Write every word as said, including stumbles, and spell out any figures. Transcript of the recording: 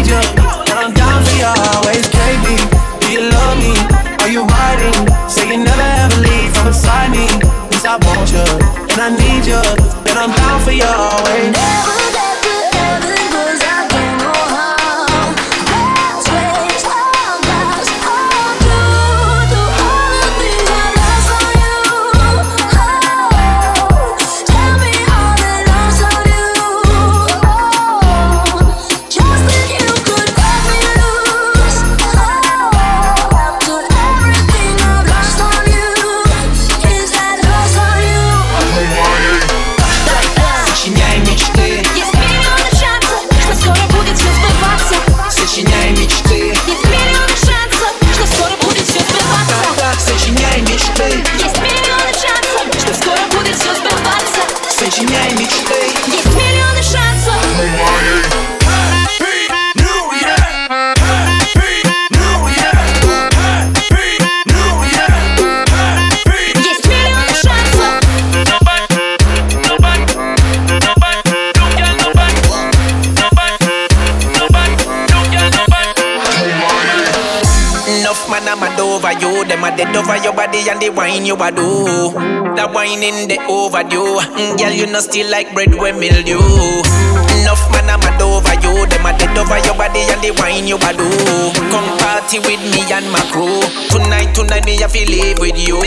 need you, and I'm down for you always. K B, do you love me? Are you riding? Say you never ever leave from beside me. Yes, I want you, and I need you, and I'm down for you always. Never let the heaven, 'cause I can't go home. Let's waste our lives all through, through all the things I lost on you. Oh, tell me all that lost on you. Oh, just think you could let me loose. Oh, after everything I've lost on you, is that lost on you? Сочиняй мечты, Есть миллионы шансов, что скоро будет все сбываться. сочиняй мечты, Есть миллионы шансов, что скоро будет все сбываться. сочиняй мечты, Есть миллионы шансов, что скоро будет все сбываться. сочиняй мечты. Есть миллионы шансов. Есть миллионы шансов. Enough man I'm mad over you. Them a dead over your body and the wine you a do. That wine in the overdue. Mm, girl, you know still like bread when mildew. Enough man I'm mad over you. Them a dead over your body and the wine you a do. Come party with me and my crew. Tonight, tonight me I feel live with you.